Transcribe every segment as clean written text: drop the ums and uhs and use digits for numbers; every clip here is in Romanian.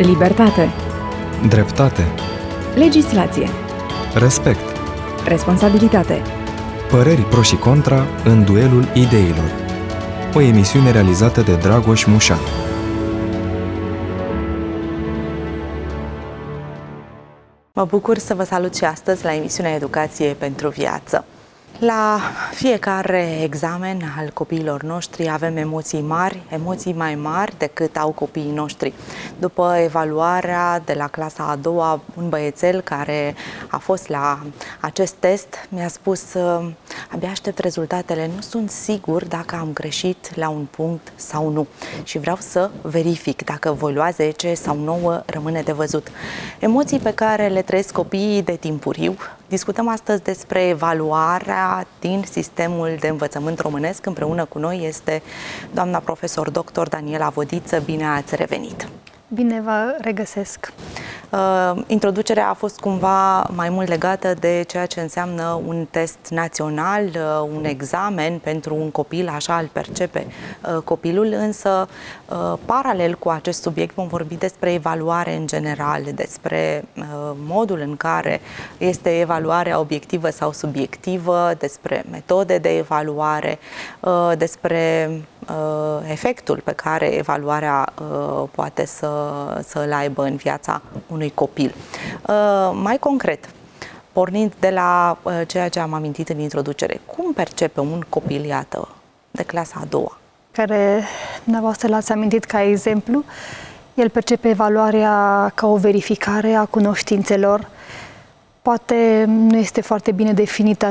Libertate. Dreptate. Legislație. Respect. Responsabilitate. Păreri pro și contra în duelul ideilor. O emisiune realizată de Dragoș Mușat. Mă bucur să vă salut și astăzi la emisiunea Educație pentru Viață. La fiecare examen al copiilor noștri avem emoții mai mari decât au copiii noștri. După evaluarea de la clasa a doua, un băiețel care a fost la acest test mi-a spus: abia aștept rezultatele, nu sunt sigur dacă am greșit la un punct sau nu și vreau să verific dacă voi lua 10 sau 9, rămâne de văzut. Emoții pe care le trăiesc copiii de timpuriu. Discutăm astăzi despre evaluarea din sistemul de învățământ românesc. Împreună cu noi este doamna profesor dr. Daniela Vodiță. Bine ați revenit! Bine vă regăsesc! Introducerea a fost cumva mai mult legată de ceea ce înseamnă un test național, un examen pentru un copil, așa îl percepe copilul, însă paralel cu acest subiect vom vorbi despre evaluare în general, despre modul în care este evaluarea obiectivă sau subiectivă, despre metode de evaluare, despre efectul pe care evaluarea poate să-l aibă în viața unui copil. Mai concret, pornind de la ceea ce am amintit în introducere, cum percepe un copil, iată, de clasa a doua? Care dumneavoastră l-ați amintit ca exemplu, el percepe evaluarea ca o verificare a cunoștințelor. Poate nu este foarte bine definit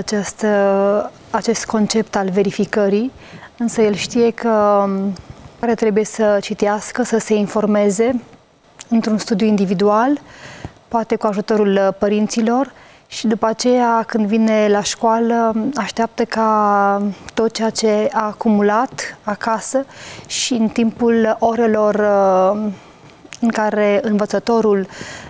acest concept al verificării, însă el știe că trebuie să citească, să se informeze într-un studiu individual, poate cu ajutorul părinților, și după aceea, când vine la școală, așteaptă ca tot ceea ce a acumulat acasă și în timpul orelor în care învățătorul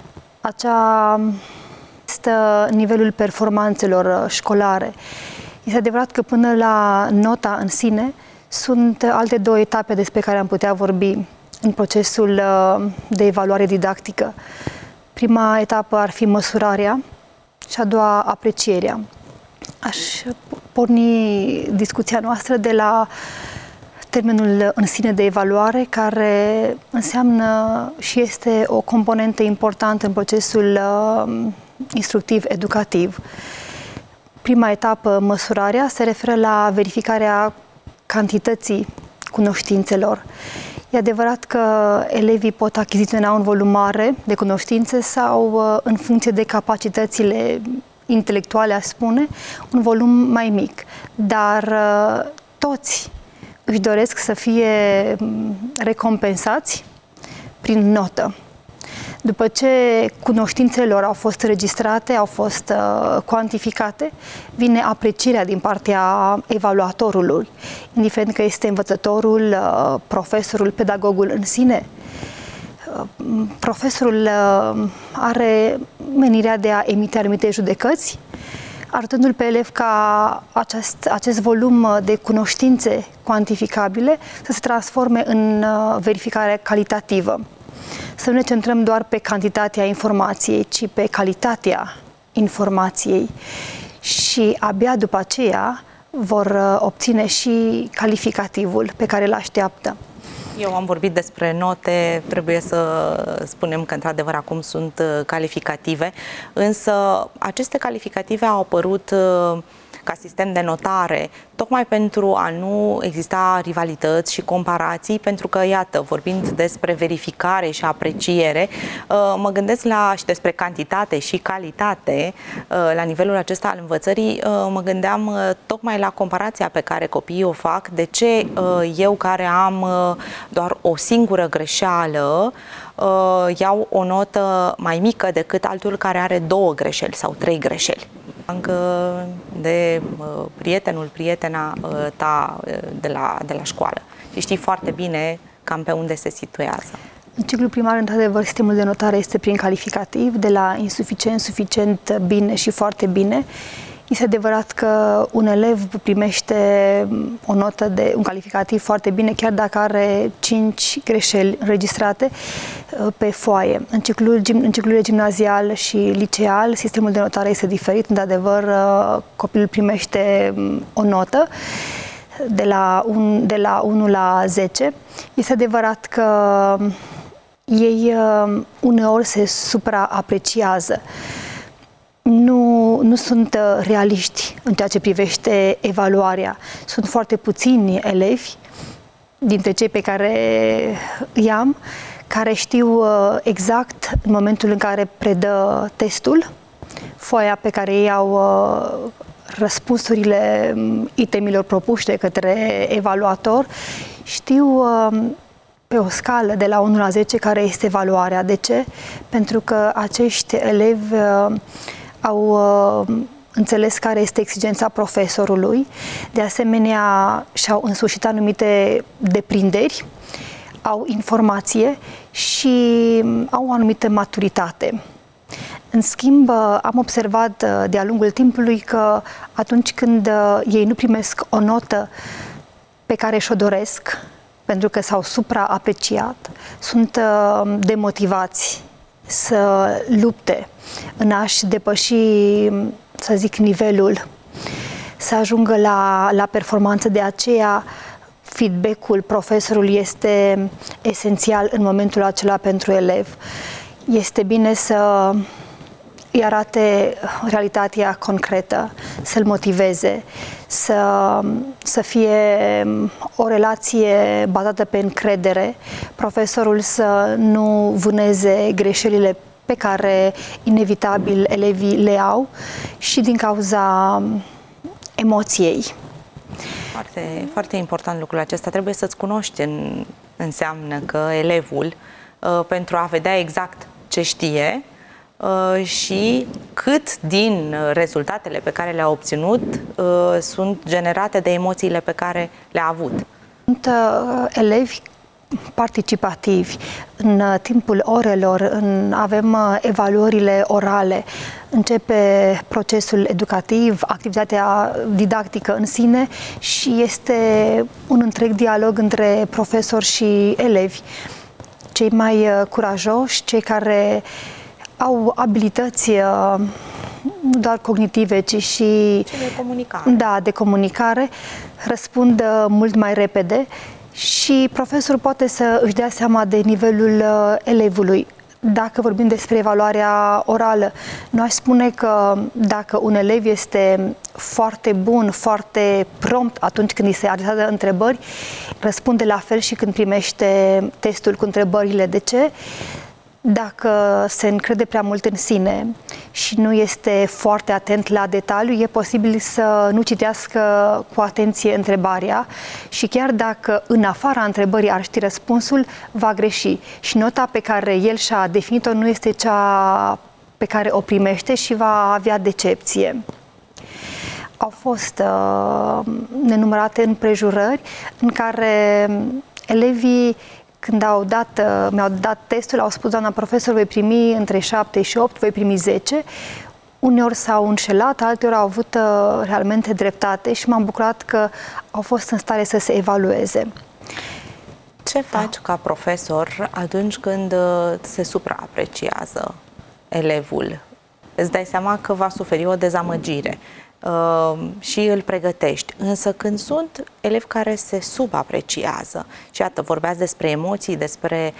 este nivelul performanțelor școlare. Este adevărat că până la nota în sine sunt alte două etape despre care am putea vorbi în procesul de evaluare didactică. Prima etapă ar fi măsurarea și a doua aprecierea. Aș porni discuția noastră de la termenul în sine de evaluare, care înseamnă și este o componentă importantă în procesul instructiv-educativ. Prima etapă, măsurarea, se referă la verificarea cantității cunoștințelor. E adevărat că elevii pot achiziționa un volum mare de cunoștințe sau, în funcție de capacitățile intelectuale, aș spune, un volum mai mic. Dar toți își doresc să fie recompensați prin notă. După ce cunoștințele lor au fost registrate, au fost cuantificate, vine aprecierea din partea evaluatorului, indiferent că este învățătorul, profesorul, pedagogul în sine. Profesorul are menirea de a emite anumite judecăți, arătându-l pe elev ca acest volum de cunoștințe cuantificabile să se transforme în verificare calitativă. Să nu ne centrăm doar pe cantitatea informației, ci pe calitatea informației și abia după aceea vor obține și calificativul pe care îl așteaptă. Eu am vorbit despre note, trebuie să spunem că într-adevăr acum sunt calificative, însă aceste calificative au apărut ca sistem de notare, tocmai pentru a nu exista rivalități și comparații, pentru că, iată, vorbind despre verificare și apreciere, mă gândesc și despre cantitate și calitate la nivelul acesta al învățării, mă gândeam tocmai la comparația pe care copiii o fac, de ce eu, care am doar o singură greșeală, iau o notă mai mică decât altul care are 2 greșeli sau 3 greșeli. Încă de prietena ta de la școală. Și știi foarte bine cam pe unde se situează. În ciclul primar, într-adevăr, sistemul de notare este prin calificativ, de la insuficient, suficient, bine și foarte bine. Este adevărat că un elev primește o notă de un calificativ foarte bine, chiar dacă are 5 greșeli înregistrate pe foaie. În ciclurile gimnazial și liceal, sistemul de notare este diferit. Într-adevăr, copilul primește o notă de la 1 la 10. Este adevărat că ei uneori se supraapreciază. Nu sunt realiști în ceea ce privește evaluarea. Sunt foarte puțini elevi dintre cei pe care îi am, care știu exact în momentul în care predă testul, foaia pe care ei au răspunsurile itemilor propuși de către evaluator, știu pe o scală de la 1 la 10 care este evaluarea. De ce? Pentru că acești elevi au înțeles care este exigența profesorului, de asemenea și-au însușit anumite deprinderi, au informație și au o anumită maturitate. În schimb, am observat de-a lungul timpului că atunci când ei nu primesc o notă pe care și-o doresc, pentru că s-au supraapreciat, sunt demotivați să lupte în a-și depăși, să zic, nivelul, să ajungă la performanță. De aceea, feedback-ul profesorului este esențial în momentul acela pentru elev. Este bine să îi arate realitatea concretă, să-l motiveze, să fie o relație bazată pe încredere, profesorul să nu vâneze greșelile pe care inevitabil elevii le au și din cauza emoției. Foarte, foarte important lucrul acesta. Trebuie să-ți cunoști înseamnă că elevul, pentru a vedea exact ce știe și cât din rezultatele pe care le-a obținut sunt generate de emoțiile pe care le-a avut. Sunt elevi participativi. În timpul orelor avem evaluările orale. Începe procesul educativ, activitatea didactică în sine și este un întreg dialog între profesori și elevi. Cei mai curajoși, cei care au abilități nu doar cognitive, ci și de comunicare. Da, de comunicare, răspund mult mai repede și profesorul poate să își dea seama de nivelul elevului. Dacă vorbim despre evaluarea orală, nu aș spune că dacă un elev este foarte bun, foarte prompt atunci când îi se adresează întrebări, răspunde la fel și când primește testul cu întrebările. De ce? Dacă se încrede prea mult în sine și nu este foarte atent la detaliu, e posibil să nu citească cu atenție întrebarea și chiar dacă în afara întrebării ar ști răspunsul, va greși. Și nota pe care el și-a definit-o nu este cea pe care o primește și va avea decepție. Au fost nenumărate împrejurări în care elevii, când mi-au dat testul, au spus: doamna profesor, voi primi între 7 și 8, voi primi 10. Uneori s-au înșelat, alteori au avut realmente dreptate și m-am bucurat că au fost în stare să se evalueze. Ce faci ca profesor atunci când se supraapreciază elevul? Îți dai seama că va suferi o dezamăgire și îl pregătești. Însă când sunt elevi care se subapreciază, și iată, vorbeați despre emoții, despre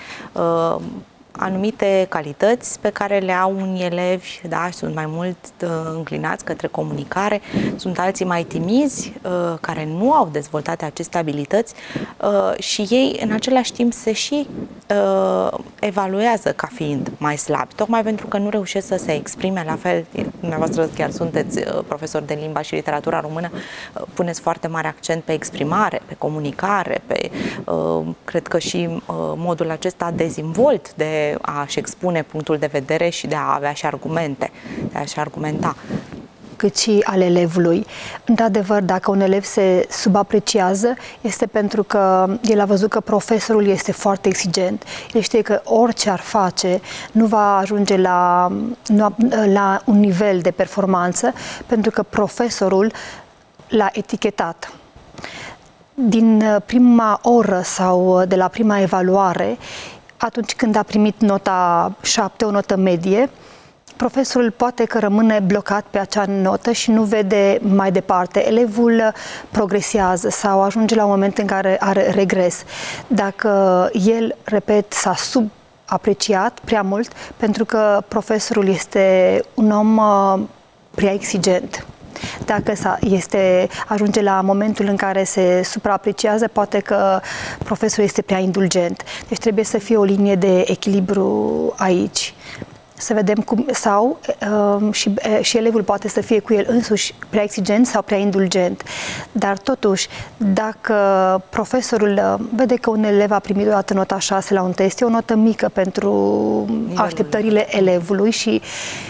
anumite calități pe care le au unii elevi, da, și sunt mai mult înclinați către comunicare, sunt alții mai timizi, care nu au dezvoltate aceste abilități și ei în același timp se și evaluează ca fiind mai slabi, tocmai pentru că nu reușesc să se exprime la fel. Dumneavoastră chiar sunteți profesor de limba și literatura română, puneți foarte mare accent pe exprimare, pe comunicare, pe cred că și modul acesta dezvolt de a-și expune punctul de vedere și de a avea și argumente, de a-și argumenta. cât și al elevului. Într-adevăr, dacă un elev se subapreciază, este pentru că el a văzut că profesorul este foarte exigent. El știe că orice ar face nu va ajunge la un nivel de performanță, pentru că profesorul l-a etichetat. Din prima oră sau de la prima evaluare, atunci când a primit nota 7, o notă medie, profesorul poate că rămâne blocat pe acea notă și nu vede mai departe. Elevul progresează sau ajunge la un moment în care are regres. Dacă el, repet, s-a subapreciat prea mult, pentru că profesorul este un om prea exigent. Dacă ajunge la momentul în care se supraapreciază, poate că profesorul este prea indulgent. Deci trebuie să fie o linie de echilibru aici. Să vedem cum, sau și elevul poate să fie cu el însuși prea exigent sau prea indulgent. Dar totuși, dacă profesorul vede că un elev a primit odată nota 6 la un test, e o notă mică pentru așteptările elevului și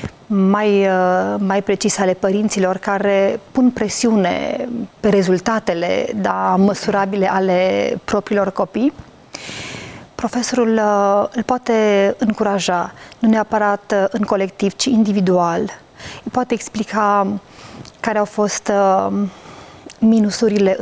mai precis ale părinților, care pun presiune pe rezultatele măsurabile ale propriilor copii, profesorul îl poate încuraja, nu neapărat în colectiv, ci individual. Îi poate explica care au fost minusurile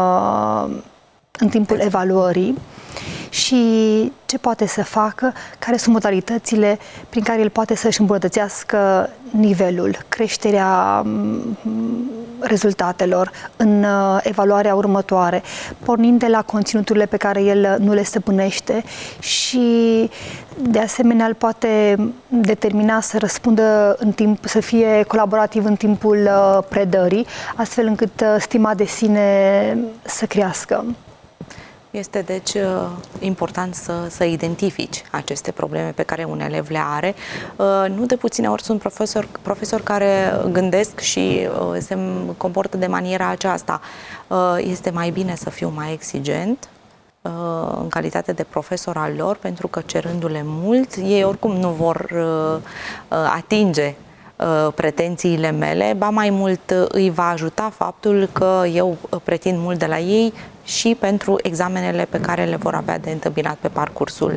în timpul evaluării și ce poate să facă, care sunt modalitățile prin care el poate să-și îmbunătățească nivelul, creșterea rezultatelor în evaluarea următoare, pornind de la conținuturile pe care el nu le stăpânește și de asemenea îl poate determina să răspundă în timp, să fie colaborativ în timpul predării, astfel încât stima de sine să crească. Este, deci, important să identifici aceste probleme pe care un elev le are. Nu de puține ori sunt profesori care gândesc și se comportă de maniera aceasta. Este mai bine să fiu mai exigent în calitate de profesor al lor, pentru că cerându-le mult, ei oricum nu vor atinge pretențiile mele, ba mai mult îi va ajuta faptul că eu pretind mult de la ei și pentru examenele pe care le vor avea de întâmpinat pe parcursul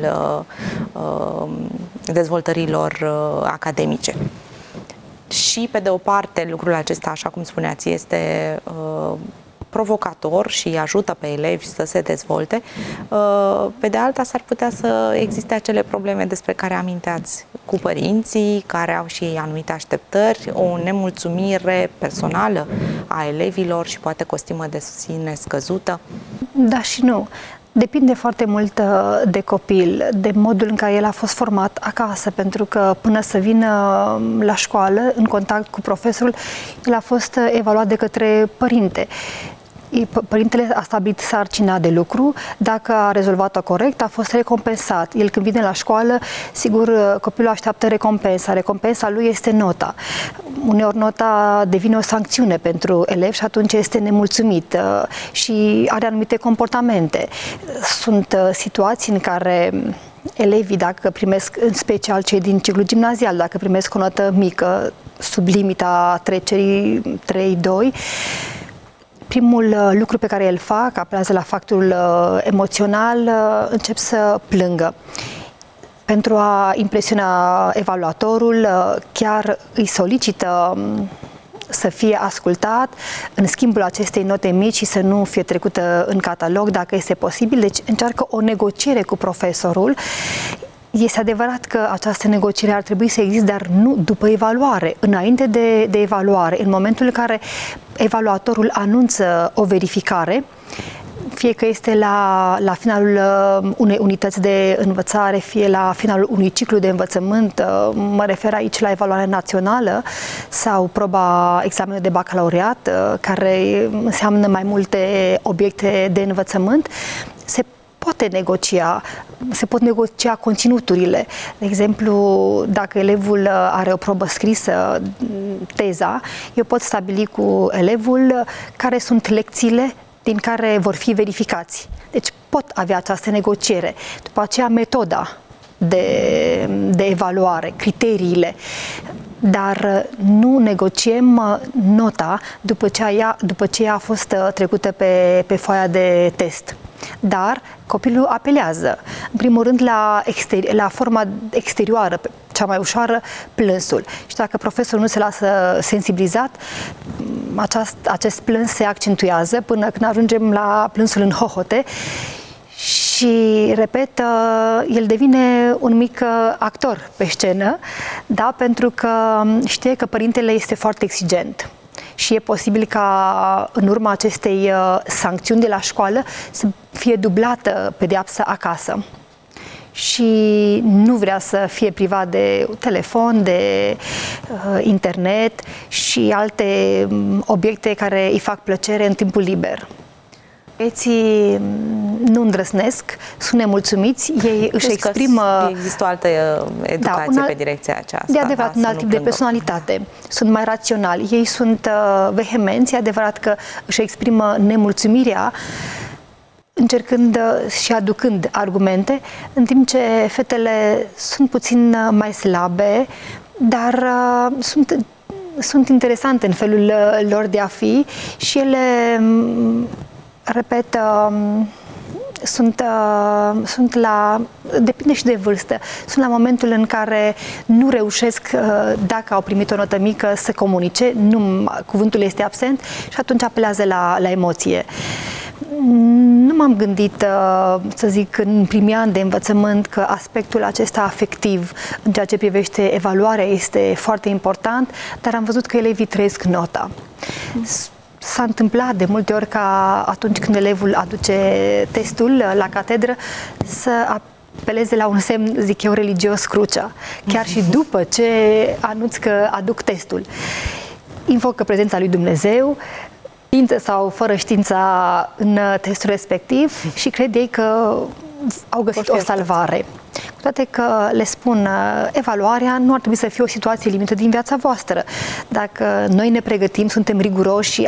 dezvoltărilor academice. Și pe de o parte lucrul acesta, așa cum spuneați, este provocator și îi ajută pe elevi să se dezvolte. Pe de alta, s-ar putea să existe acele probleme despre care aminteați cu părinții, care au și ei anumite așteptări, o nemulțumire personală a elevilor și poate o stimă de sine scăzută. Da și nu. Depinde foarte mult de copil, de modul în care el a fost format acasă, pentru că până să vină la școală, în contact cu profesorul, el a fost evaluat de către părinte. Părintele a stabilit sarcina de lucru, dacă a rezolvat-o corect, a fost recompensat. El când vine la școală, sigur, copilul așteaptă recompensa. Recompensa lui este nota. Uneori nota devine o sancțiune pentru elev și atunci este nemulțumit și are anumite comportamente. Sunt situații în care elevii, dacă primesc, în special cei din ciclu gimnazial, dacă primesc o notă mică, sub limita trecerii 3-2, primul lucru pe care îl fac, apelează la factorul emoțional, încep să plângă. Pentru a impresiona evaluatorul, chiar îi solicită să fie ascultat în schimbul acestei note mici și să nu fie trecută în catalog, dacă este posibil. Deci încearcă o negociere cu profesorul. Este adevărat că această negociere ar trebui să existe, dar nu după evaluare, înainte de evaluare, în momentul în care evaluatorul anunță o verificare, fie că este la finalul unei unități de învățare, fie la finalul unui ciclu de învățământ, mă refer aici la evaluarea națională sau proba examenului de bacalaureat, care înseamnă mai multe obiecte de învățământ, se pot negocia conținuturile. De exemplu, dacă elevul are o probă scrisă, teza, eu pot stabili cu elevul care sunt lecțiile din care vor fi verificați. Deci pot avea această negociere. După aceea, metoda de evaluare, criteriile. dar nu negociem nota după ce ea a fost trecută pe foaia de test. Dar copilul apelează, în primul rând, la forma exterioară, cea mai ușoară, plânsul. Și dacă profesorul nu se lasă sensibilizat, acest plâns se accentuează până când ajungem la plânsul în hohote și, repet, el devine un mic actor pe scenă, da? Pentru că știe că părintele este foarte exigent. Și e posibil ca în urma acestei sancțiuni de la școală să fie dublată pedeapsa acasă. Și nu vrea să fie privat de telefon, de internet și alte obiecte care îi fac plăcere în timpul liber. Băieții nu îndrăznesc, sunt nemulțumiți, ei își exprimă... Există o altă educație pe direcția aceasta. De adevărat, un alt tip de personalitate. Sunt mai raționali, ei sunt vehemenți, e adevărat că își exprimă nemulțumirea încercând și aducând argumente, în timp ce fetele sunt puțin mai slabe, dar sunt interesante în felul lor de a fi și ele, repet, sunt la, depinde și de vârstă, sunt la momentul în care nu reușesc, dacă au primit o notă mică, să comunice, cuvântul este absent și atunci apelează la emoție. Nu m-am gândit, să zic, în primii ani de învățământ că aspectul acesta afectiv în ceea ce privește evaluarea este foarte important, dar am văzut că elevii trăiesc nota. S-a întâmplat de multe ori ca atunci când elevul aduce testul la catedră să apeleze la un semn, zic eu, religios, crucea, chiar și după ce anunț că aduc testul. Invocă prezența lui Dumnezeu, știință sau fără știința în testul respectiv și cred ei că au găsit o salvare. Cu toate că le spun, evaluarea nu ar trebui să fie o situație limită din viața voastră. Dacă noi ne pregătim, suntem riguroși și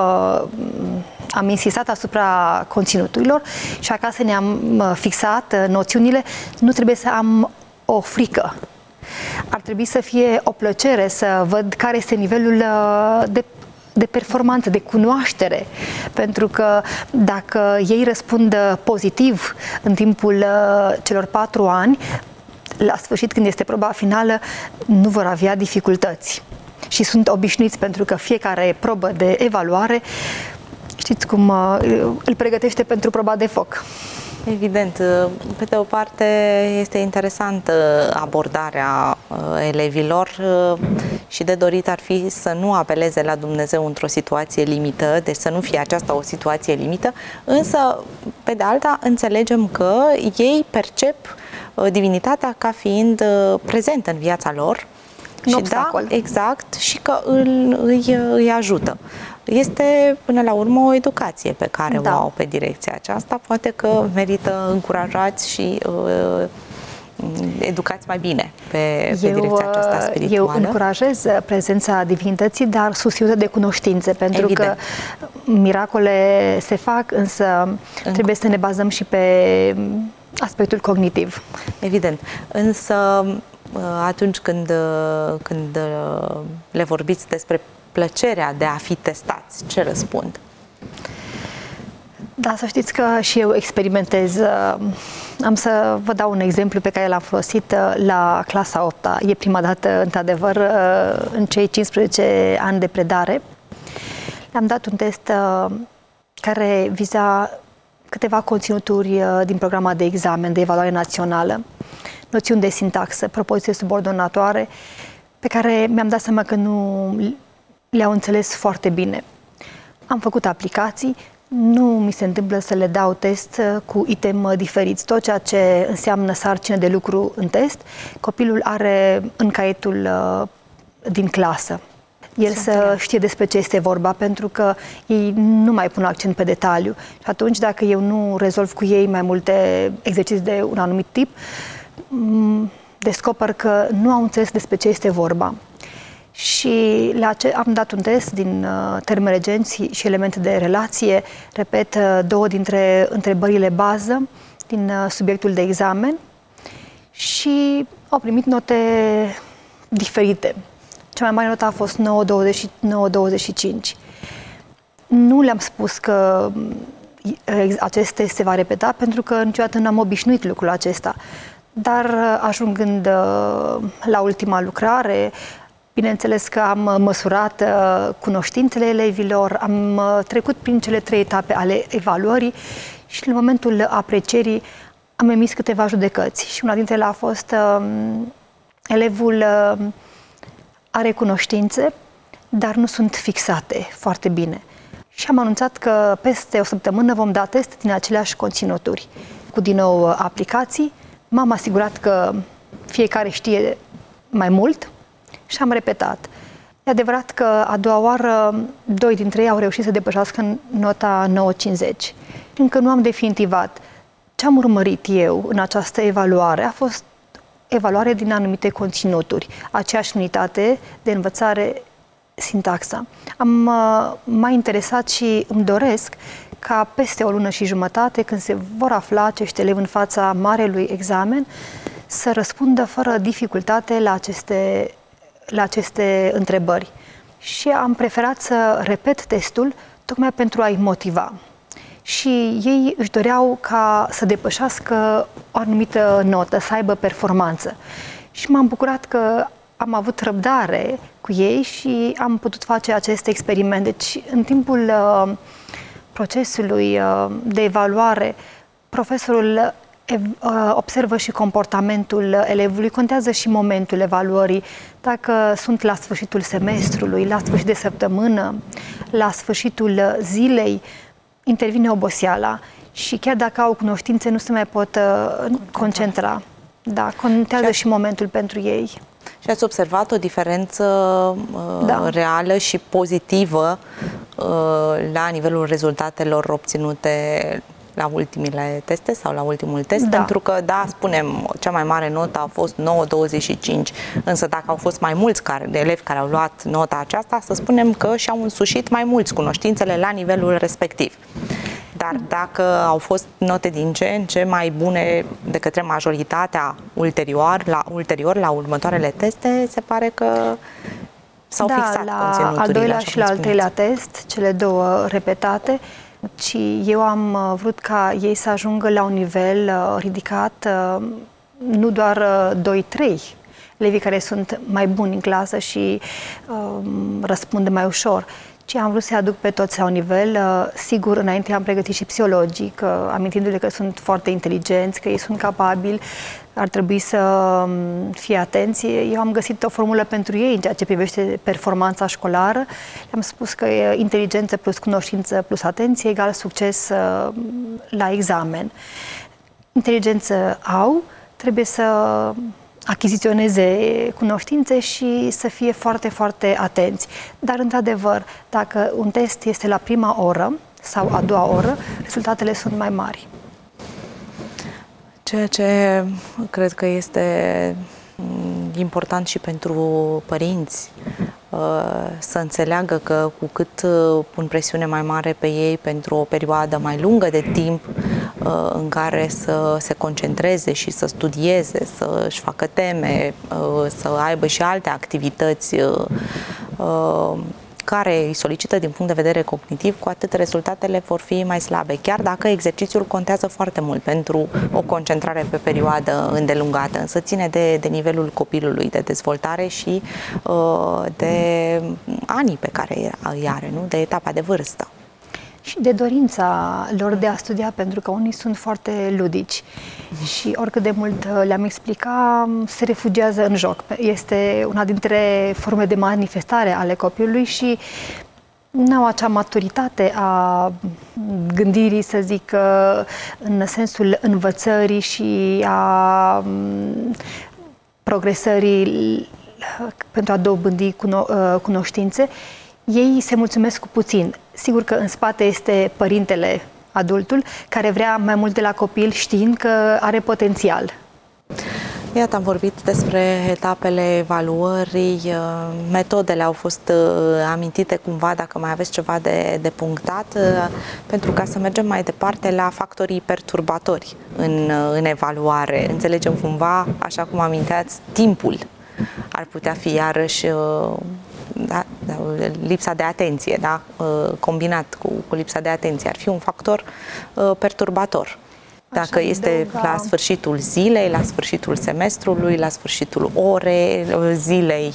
am insistat asupra conținuturilor și acasă ne-am fixat noțiunile, nu trebuie să am o frică. Ar trebui să fie o plăcere să văd care este nivelul de performanță, de cunoaștere, pentru că dacă ei răspund pozitiv în timpul celor 4 ani, la sfârșit, când este proba finală, nu vor avea dificultăți. Și sunt obișnuiți pentru că fiecare probă de evaluare, știți cum, îl pregătește pentru proba de foc. Evident, pe de o parte este interesantă abordarea elevilor și de dorit ar fi să nu apeleze la Dumnezeu într-o situație limită, deci să nu fie aceasta o situație limită, însă pe de alta înțelegem că ei percep divinitatea ca fiind prezentă în viața lor. Și da, exact, și că îi ajută. Este, până la urmă, o educație pe care o au pe direcția aceasta. Poate că merită încurajați și educați mai bine pe direcția aceasta spirituală. Eu încurajez prezența divinității, dar susținută de cunoștințe, pentru că miracole se fac, însă trebuie să ne bazăm și pe aspectul cognitiv. Evident. Însă, atunci când le vorbiți despre plăcerea de a fi testați, ce răspund? Da, să știți că și eu experimentez. Am să vă dau un exemplu pe care l-am folosit la clasa 8-a. E prima dată, într-adevăr, în cei 15 ani de predare. Le-am dat un test care viza câteva conținuturi din programa de examen de evaluare națională, noțiuni de sintaxă, propoziție subordonatoare, pe care mi-am dat seama că nu le-au înțeles foarte bine. Am făcut aplicații, nu mi se întâmplă să le dau test cu item diferiți. Tot ceea ce înseamnă sarcină de lucru în test, copilul are în caietul din clasă. El să știe despre ce este vorba, pentru că ei nu mai pun accent pe detaliu. Și atunci, dacă eu nu rezolv cu ei mai multe exerciții de un anumit tip, descoper că nu au înțeles despre ce este vorba. Și am dat un test din termeni regenți și elemente de relație, repet, 2 dintre întrebările bază din subiectul de examen și au primit note diferite. Cea mai mare notă a fost 9,25. Nu le-am spus că acest test se va repeta, pentru că niciodată n-am obișnuit lucrul acesta. Dar ajungând la ultima lucrare, bineînțeles că am măsurat cunoștințele elevilor, am trecut prin cele 3 etape ale evaluării și în momentul aprecierii am emis câteva judecăți. Și una dintre ele a fost elevul are cunoștințe, dar nu sunt fixate foarte bine. Și am anunțat că peste o săptămână vom da test din aceleași conținuturi, cu din nou aplicații. M-am asigurat că fiecare știe mai mult și am repetat. E adevărat că a doua oară 2 dintre ei au reușit să depășească nota 9,50. Încă nu am definitivat. Ce am urmărit eu în această evaluare a fost evaluare din anumite conținuturi, aceeași unitate de învățare, sintaxa. M-a interesat și îmi doresc ca peste o lună și jumătate, când se vor afla acești elevi în fața marelui examen, să răspundă fără dificultate la aceste întrebări. Și am preferat să repet testul tocmai pentru a-i motiva. Și ei își doreau ca să depășească o anumită notă, să aibă performanță. Și m-am bucurat că am avut răbdare cu ei și am putut face acest experiment. Deci, în timpul procesului de evaluare, profesorul observă și comportamentul elevului, contează și momentul evaluării, dacă sunt la sfârșitul semestrului, la sfârșit de săptămână, la sfârșitul zilei, intervine oboseala și chiar dacă au cunoștințe nu se mai pot concentra. Da, contează și momentul pentru ei. Și ați observat o diferență reală și pozitivă la nivelul rezultatelor obținute la ultimile teste sau la ultimul test? Da. Pentru că, da, spunem, cea mai mare notă a fost 9,25, însă dacă au fost mai mulți elevi care au luat nota aceasta, să spunem că și-au însușit mai mulți cunoștințele la nivelul respectiv. Dar dacă au fost note din ce în ce mai bune de către majoritatea ulterior la următoarele teste, se pare că s-au fixat conținuturile. La al doilea și la al treilea test, cele 2 repetate, și eu am vrut ca ei să ajungă la un nivel ridicat, nu doar 2-3 elevii care sunt mai buni în clasă și răspund mai ușor, ci am vrut să-i aduc pe toți la un nivel. Sigur, înainte am pregătit și psihologic, amintindu-le că sunt foarte inteligenți, că ei sunt capabili, ar trebui să fie atenți. Eu am găsit o formulă pentru ei în ceea ce privește performanța școlară. Le-am spus că inteligență plus cunoștință plus atenție egal succes la examen. Inteligență au, trebuie să achiziționeze cunoștințe și să fie foarte, foarte atenți. Dar, într-adevăr, dacă un test este la prima oră sau a doua oră, rezultatele sunt mai mari. Ceea ce cred că este important și pentru părinți, să înțeleagă că cu cât pun presiune mai mare pe ei pentru o perioadă mai lungă de timp în care să se concentreze și să studieze, să-și facă teme, să aibă și alte activități care îi solicită din punct de vedere cognitiv, cu atât rezultatele vor fi mai slabe, chiar dacă exercițiul contează foarte mult pentru o concentrare pe perioadă îndelungată, însă ține de nivelul copilului, de dezvoltare și de anii pe care îi are, nu? De etapa de vârstă. Și de dorința lor de a studia, pentru că unii sunt foarte ludici și oricât de mult le-am explicat, se refugiază în joc. Este una dintre forme de manifestare ale copilului și nu au acea maturitate a gândirii, să zic, în sensul învățării și a progresării pentru a dobândi cunoștințe. Ei se mulțumesc cu puțin. Sigur că în spate este părintele, adultul, care vrea mai mult de la copil, știind că are potențial. Iată, am vorbit despre etapele evaluării, metodele au fost amintite cumva, dacă mai aveți ceva de punctat, pentru ca să mergem mai departe la factorii perturbatori în evaluare. Înțelegem cumva, așa cum aminteați, timpul ar putea fi iarăși lipsa de atenție, da? Combinat cu lipsa de atenție, ar fi un factor perturbator. Dacă este la sfârșitul zilei, la sfârșitul semestrului, la sfârșitul zilei,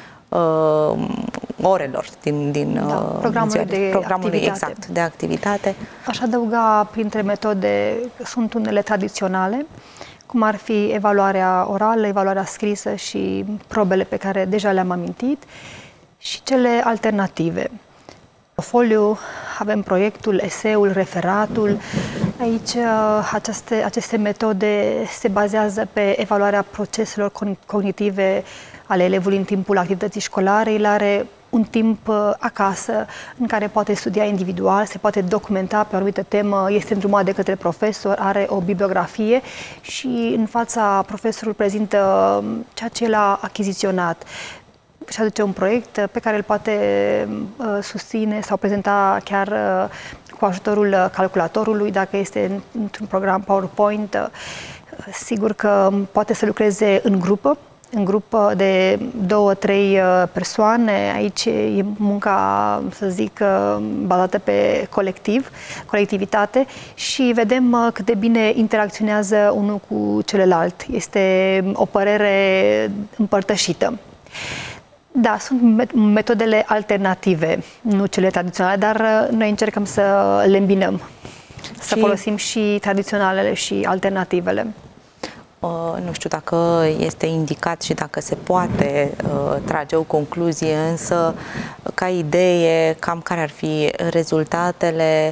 orelor din programului exact de activitate. Aș adăuga printre metode, sunt unele tradiționale, cum ar fi evaluarea orală, evaluarea scrisă și probele pe care deja le-am amintit, și cele alternative. Foliu, avem proiectul, eseul, referatul. Aici aceste metode se bazează pe evaluarea proceselor cognitive ale elevului în timpul activității școlare. El are un timp acasă în care poate studia individual, se poate documenta pe o anumită temă, este îndrumat de către profesor, are o bibliografie și în fața profesorului prezintă ceea ce el a achiziționat. Și aduce un proiect pe care îl poate susține sau prezenta chiar cu ajutorul calculatorului, dacă este într-un program PowerPoint. Sigur că poate să lucreze în grupă de 2-3 persoane. Aici e munca, să zic, bazată pe colectivitate și vedem cât de bine interacționează unul cu celălalt. Este o părere împărtășită. Da, sunt metodele alternative, nu cele tradiționale, dar noi încercăm să le îmbinăm, să folosim și tradiționalele și alternativele. Nu știu dacă este indicat și dacă se poate trage o concluzie, însă ca idee, cam care ar fi rezultatele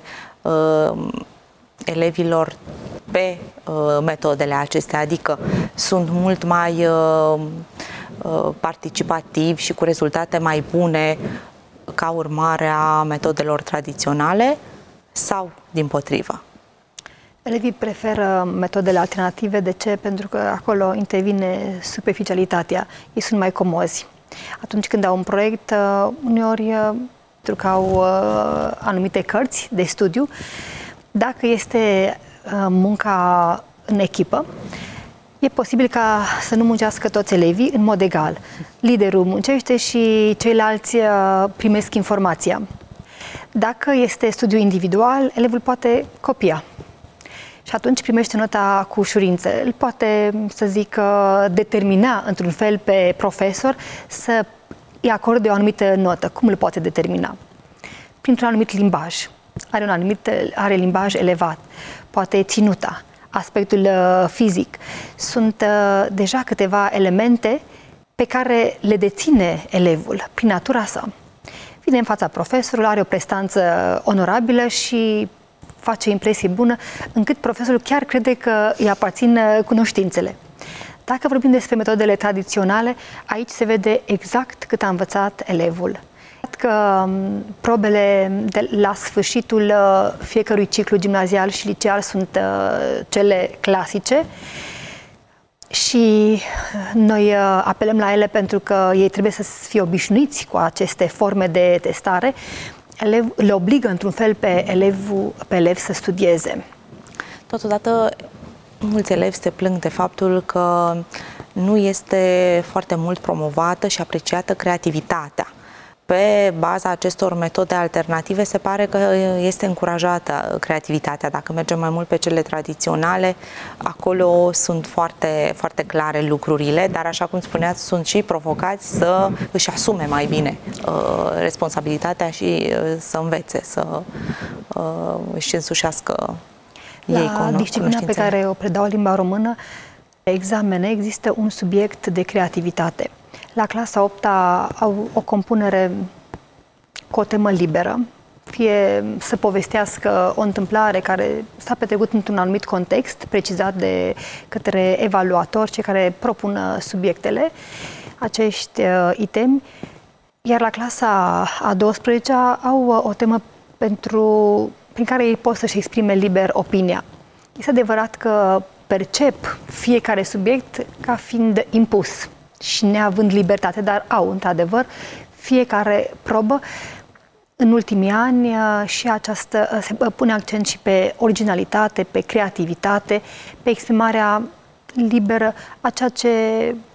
elevilor pe metodele acestea, adică sunt mult mai participativi și cu rezultate mai bune ca urmare a metodelor tradiționale sau dimpotrivă? Elevii preferă metodele alternative. De ce? Pentru că acolo intervine superficialitatea. Ei sunt mai comozi. Atunci când au un proiect, uneori, pentru că au anumite cărți de studiu, dacă este munca în echipă, e posibil ca să nu muncească toți elevii în mod egal. Liderul muncește și ceilalți primesc informația. Dacă este studiu individual, elevul poate copia. Și atunci primește nota cu ușurință. Îl poate, să zic, determina într-un fel pe profesor să îi acorde o anumită notă. Cum îl poate determina? Printr-un anumit limbaj. Are limbaj elevat. Poate ținuta, aspectul fizic. Sunt deja câteva elemente pe care le deține elevul prin natura sa. Vine în fața profesorului, are o prestanță onorabilă și face impresie bună, încât profesorul chiar crede că îi aparțin cunoștințele. Dacă vorbim despre metodele tradiționale, aici se vede exact cât a învățat elevul. Că probele de la sfârșitul fiecărui ciclu gimnazial și liceal sunt cele clasice și noi apelăm la ele pentru că ei trebuie să fie obișnuiți cu aceste forme de testare. Le obligă într-un fel pe elev să studieze. Totodată, mulți elevi se plâng de faptul că nu este foarte mult promovată și apreciată creativitatea. Pe baza acestor metode alternative se pare că este încurajată creativitatea. Dacă mergem mai mult pe cele tradiționale, acolo sunt foarte, foarte clare lucrurile, dar așa cum spuneați, sunt și provocați să își asume mai bine responsabilitatea și să învețe, să își însușeasă ei La disciplina pe care o predau limba română, pe examene există un subiect de creativitate. La clasa 8-a au o compunere cu o temă liberă, fie să povestească o întâmplare care s-a petrecut într-un anumit context, precizat de către evaluatori, cei care propun subiectele, acești itemi, iar la clasa a 12-a au o temă prin care ei pot să-și exprime liber opinia. Este adevărat că percep fiecare subiect ca fiind impus și neavând libertate, dar au, într-adevăr, fiecare probă. În ultimii ani și se pune accent și pe originalitate, pe creativitate, pe exprimarea liberă a ceea ce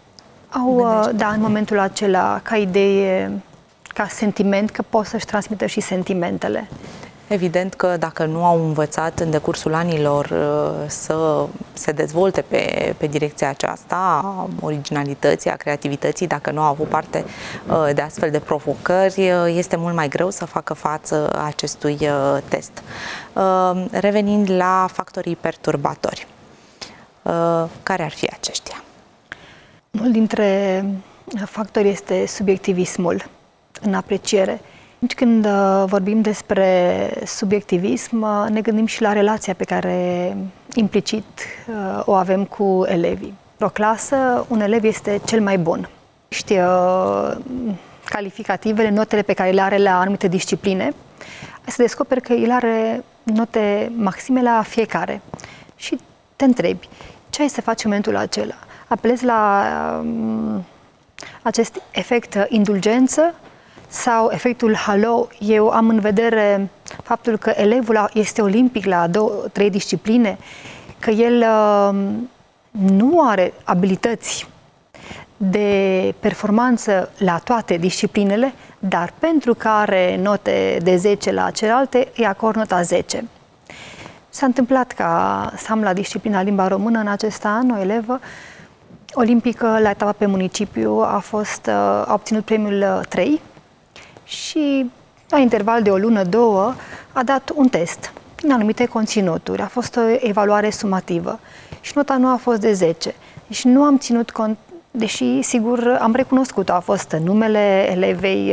Da, în momentul acela, ca idee, ca sentiment, că pot să-și transmită și sentimentele. Evident că dacă nu au învățat în decursul anilor să se dezvolte pe direcția aceasta a originalității, a creativității, dacă nu au avut parte de astfel de provocări, este mult mai greu să facă față acestui test. Revenind la factorii perturbatori, care ar fi aceștia? Unul dintre factori este subiectivismul în apreciere. Atunci când vorbim despre subiectivism, ne gândim și la relația pe care implicit o avem cu elevii. Într-o clasă, un elev este cel mai bun. Știi calificativele, notele pe care le are la anumite discipline, ai să descoperi că el are note maxime la fiecare. Și te întrebi, ce ai să faci în momentul acela? Apelezi la acest efect indulgență sau efectul halo? Eu am în vedere faptul că elevul este olimpic la 2-3 discipline, că el nu are abilități de performanță la toate disciplinele, dar pentru că are note de 10 la celelalte, îi acord nota 10. S-a întâmplat ca să am la disciplina limba română în acest an o elevă olimpică la etapa pe municipiu, a obținut premiul 3 și la interval de o lună, 2, a dat un test în anumite conținuturi. A fost o evaluare sumativă și nota nu a fost de 10. Deci nu am ținut cont, deși sigur am recunoscut, a fost numele elevei,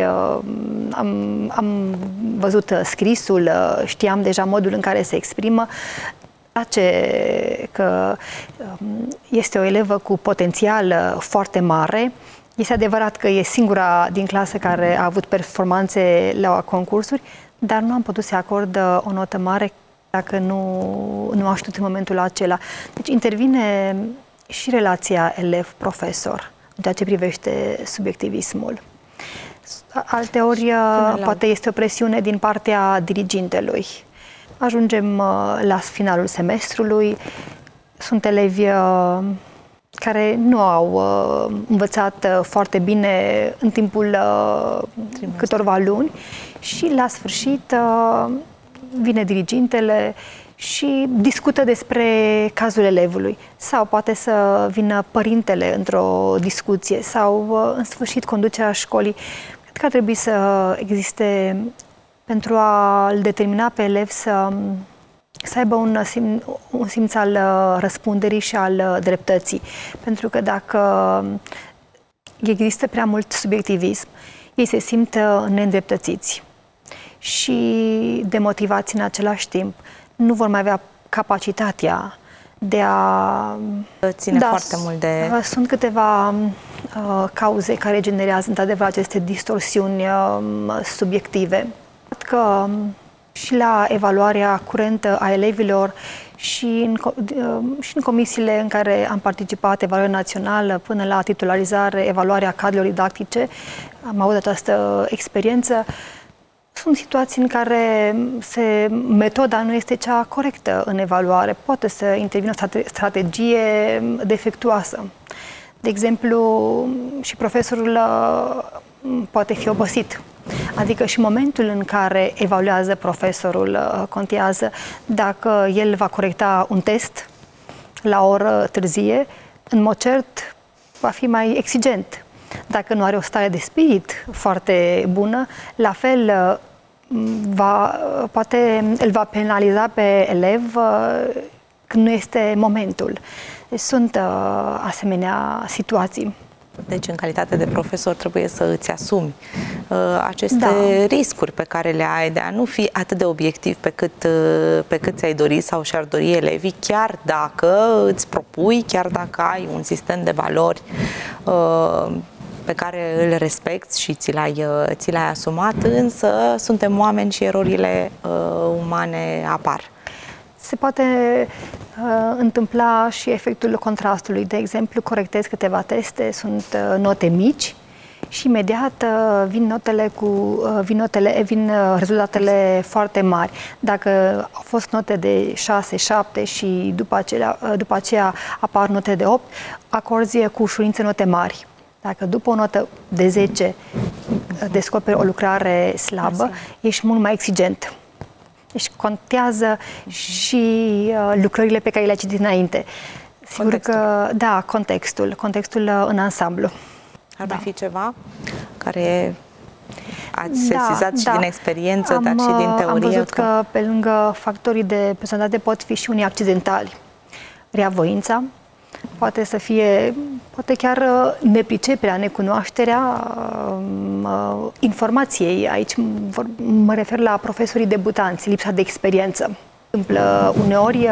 am văzut scrisul, știam deja modul în care se exprimă. Că este o elevă cu potențial foarte mare. Este adevărat că e singura din clasă care a avut performanțe la concursuri, dar nu am putut să acord o notă mare dacă nu a știut în momentul acela. Deci intervine și relația elev-profesor în ceea ce privește subiectivismul. Alteori poate este o presiune din partea dirigintelui. Ajungem la finalul semestrului, sunt elevi care nu au învățat foarte bine în timpul câtorva luni și la sfârșit vine dirigintele și discută despre cazul elevului sau poate să vină părintele într-o discuție sau în sfârșit conducerea școlii. Cred că ar trebui să existe, pentru a-l determina pe elev să aibă un simț al răspunderii și al dreptății. Pentru că dacă există prea mult subiectivism, ei se simt neîndreptățiți și demotivați în același timp. Nu vor mai avea capacitatea de a ține foarte mult de... Sunt câteva cauze care generează într-adevăr aceste distorsiuni subiective. Cred că și la evaluarea curentă a elevilor și în comisiile în care am participat, evaluare națională, până la titularizare, evaluarea cadrelor didactice, am avut această experiență. Sunt situații în care metoda nu este cea corectă în evaluare. Poate să intervină o strategie defectuoasă. De exemplu, și profesorul poate fi obosit. Adică și momentul în care evaluează profesorul contează. Dacă el va corecta un test la o oră târzie, în mod cert va fi mai exigent. Dacă nu are o stare de spirit foarte bună, la fel poate îl va penaliza pe elev când nu este momentul. Deci sunt asemenea situații. Deci, în calitate de profesor, trebuie să îți asumi aceste riscuri pe care le ai de a nu fi atât de obiectiv pe cât ți-ai dori sau și-ar dori elevii, chiar dacă îți propui, chiar dacă ai un sistem de valori pe care îl respecti și ți l-ai asumat, însă suntem oameni și erorile umane apar. Se poate întâmpla și efectul contrastului. De exemplu, corectez câteva teste, sunt note mici și imediat vin rezultatele foarte mari. Dacă au fost note de 6, 7 și după aceea apar note de 8, acorzi cu ușurință note mari. Dacă după o notă de 10 descoperi o lucrare slabă, ești mult mai exigent. Deci contează și lucrările pe care le-ai citit înainte. Sigur că, da, contextul în ansamblu. Ar mai fi ceva care ați sesizat și din experiență, dar și din teorie? Am văzut că pe lângă factorii de personalitate pot fi și unii accidentali. Reavoința, poate să fie, poate chiar nepriceperea, necunoașterea informației. Aici mă refer la profesorii debutanți, lipsa de experiență. Întâmplă uneori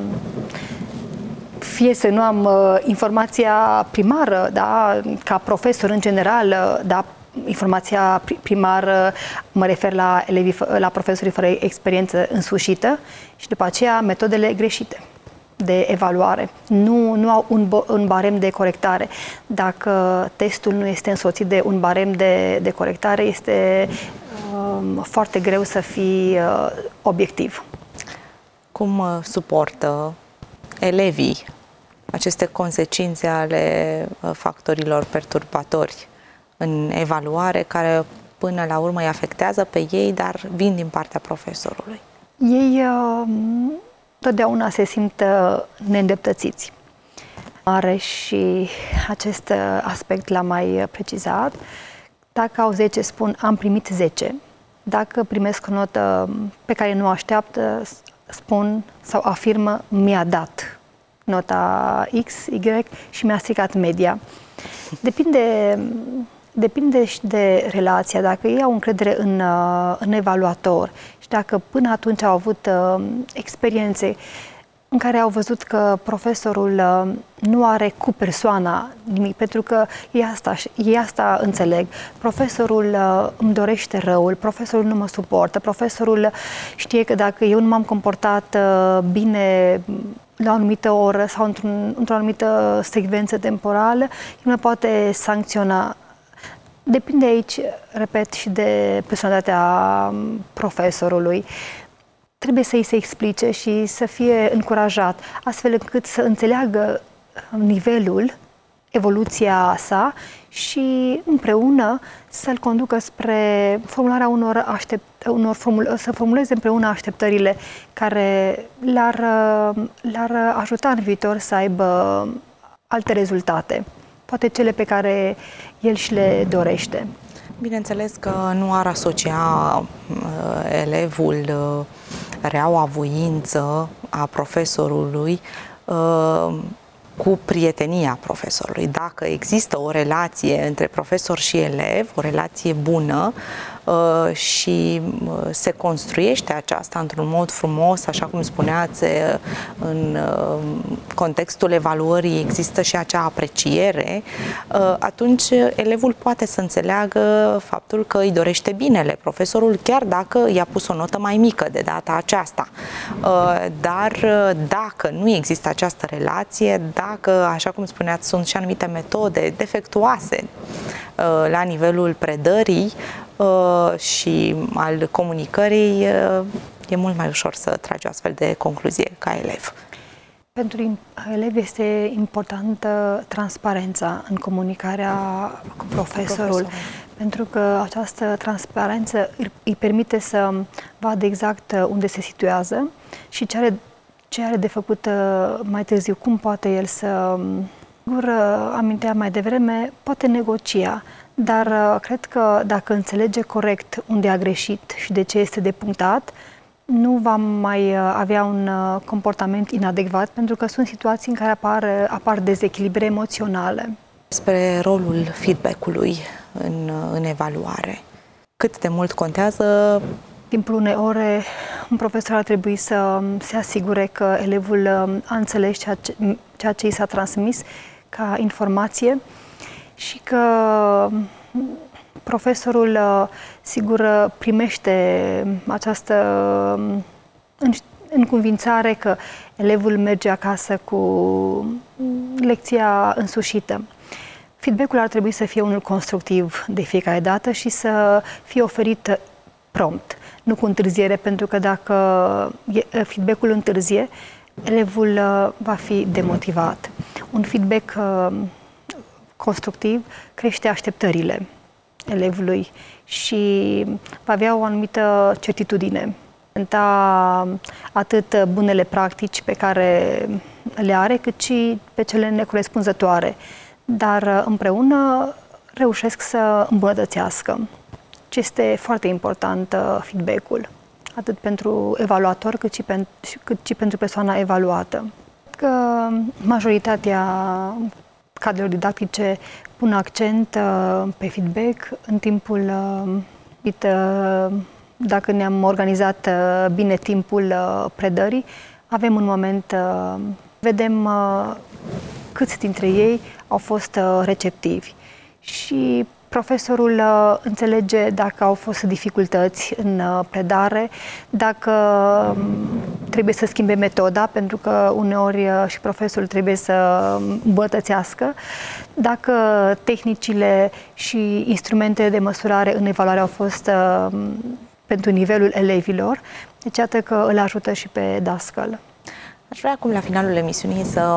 fie să nu am informația primară, da, ca profesor în general, da, informația primară, mă refer la la profesorii fără experiență însușită și după aceea metodele greșite de evaluare. Nu au un barem de corectare. Dacă testul nu este însoțit de un barem de corectare, este foarte greu să fii obiectiv. Cum suportă elevii aceste consecințe ale factorilor perturbatori în evaluare, care până la urmă îi afectează pe ei, dar vin din partea profesorului? Ei totdeauna se simt neîndreptățiți. Are și acest aspect l-am mai precizat. Dacă au 10, spun am primit 10. Dacă primesc o notă pe care nu așteaptă, spun sau afirmă mi-a dat nota X, Y și mi-a stricat media. Depinde și de relația, dacă ei au încredere în evaluator și dacă până atunci au avut experiențe în care au văzut că profesorul nu are cu persoana nimic, pentru că ei asta înțeleg. Profesorul îmi dorește răul, profesorul nu mă suportă, profesorul știe că dacă eu nu m-am comportat bine la o anumită oră sau într-o anumită secvență temporală, el mă poate sancționa. Depinde aici, repet, și de personalitatea profesorului. Trebuie să îi se explice și să fie încurajat, astfel încât să înțeleagă nivelul, evoluția sa și împreună să-l conducă spre formularea să formuleze împreună așteptările care l-ar ajuta în viitor să aibă alte rezultate, poate cele pe care el și le dorește. Bineînțeles că nu ar asocia elevul reaua voință a profesorului cu prietenia profesorului. Dacă există o relație între profesor și elev, o relație bună și se construiește aceasta într-un mod frumos, așa cum spuneați, în contextul evaluării există și acea apreciere, atunci elevul poate să înțeleagă faptul că îi dorește binele profesorul, chiar dacă i-a pus o notă mai mică de data aceasta. Dar dacă nu există această relație, dacă, așa cum spuneați, sunt și anumite metode defectuoase la nivelul predării și al comunicării, e mult mai ușor să tragi o astfel de concluzie ca elev. Pentru elevi este importantă transparența în comunicarea cu profesorul, pentru că această transparență îi permite să vadă exact unde se situează și ce are de făcut mai târziu, cum poate el să... Sigur, amintea mai devreme, poate negocia, dar cred că dacă înțelege corect unde a greșit și de ce este depunctat, nu va mai avea un comportament inadecvat, pentru că sunt situații în care apar dezechilibre emoționale. Despre rolul feedback-ului în evaluare. Cât de mult contează? Timpul unei ore, un profesor ar trebui să se asigure că elevul a înțeles ceea ce i s-a transmis ca informație și că profesorul, sigur, primește această încuvințare că elevul merge acasă cu lecția însușită. Feedback-ul ar trebui să fie unul constructiv de fiecare dată și să fie oferit prompt, nu cu întârziere, pentru că dacă feedback-ul întârzie, elevul va fi demotivat. Un feedback constructiv crește așteptările elevului și va avea o anumită certitudine. Atât bunele practici pe care le are, cât și pe cele necorespunzătoare. Dar împreună reușesc să îmbunătățească. Ce este foarte important feedback-ul, atât pentru evaluator, cât și pentru persoana evaluată. Că majoritatea cadrelor didactice pun accent pe feedback în timpul dacă ne-am organizat bine timpul predării, avem un moment, vedem câți dintre ei au fost receptivi și profesorul înțelege dacă au fost dificultăți în predare, dacă trebuie să schimbe metoda, pentru că uneori și profesorul trebuie să îmbunătățească, dacă tehnicile și instrumentele de măsurare în evaluare au fost pentru nivelul elevilor, deci iată că îl ajută și pe dascăl. Aș vrea acum, la finalul emisiunii, să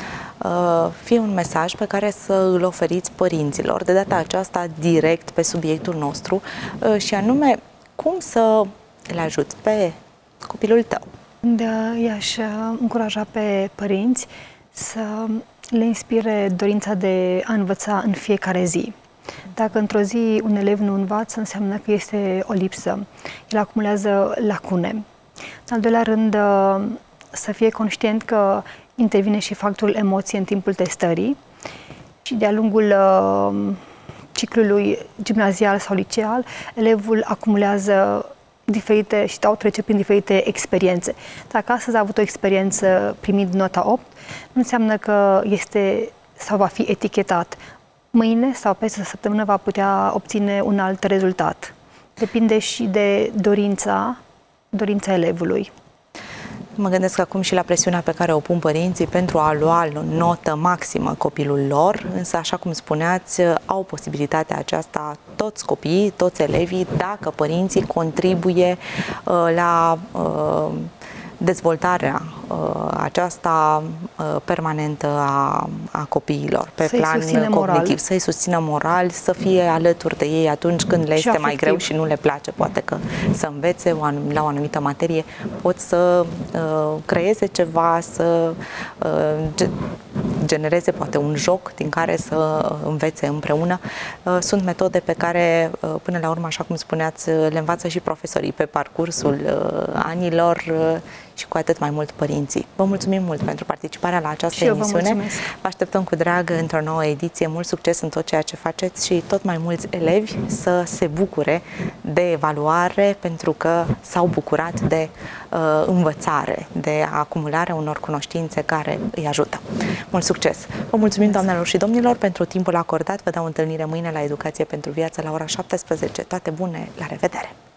fie un mesaj pe care să îl oferiți părinților, de data aceasta direct pe subiectul nostru, și anume cum să îl ajuți pe copilul tău. I-aș încuraja pe părinți să le inspire dorința de a învăța în fiecare zi. Dacă într-o zi un elev nu învață, înseamnă că este o lipsă. El acumulează lacune. În al doilea rând, să fie conștient că intervine și factorul emoție în timpul testării și de-a lungul ciclului gimnazial sau liceal, elevul acumulează diferite și trece prin diferite experiențe. Dacă astăzi a avut o experiență primind nota 8, nu înseamnă că este sau va fi etichetat. Mâine sau peste săptămână va putea obține un alt rezultat. Depinde și de dorința elevului. Mă gândesc acum și la presiunea pe care o pun părinții pentru a lua notă maximă copilul lor, însă, așa cum spuneați, au posibilitatea aceasta toți copiii, toți elevii, dacă părinții contribuie la dezvoltarea aceasta permanentă a copiilor pe plan cognitiv, să-i susțină moral, să fie alături de ei atunci când le este mai greu și nu le place, poate că să învețe la o anumită materie, pot să creeze ceva, să genereze poate un joc din care să învețe împreună. Sunt metode pe care, până la urmă, așa cum spuneați, le învață și profesorii pe parcursul anilor și cu atât mai mult părinții. Vă mulțumim mult pentru participarea la această emisiune. Vă așteptăm cu drag într-o nouă ediție. Mult succes în tot ceea ce faceți și tot mai mulți elevi să se bucure de evaluare, pentru că s-au bucurat de învățare, de acumularea unor cunoștințe care îi ajută. Mult succes! Vă mulțumim, doamnelor și domnilor, pentru timpul acordat. Vă dau întâlnire mâine la Educație pentru Viață la ora 17. Toate bune! La revedere!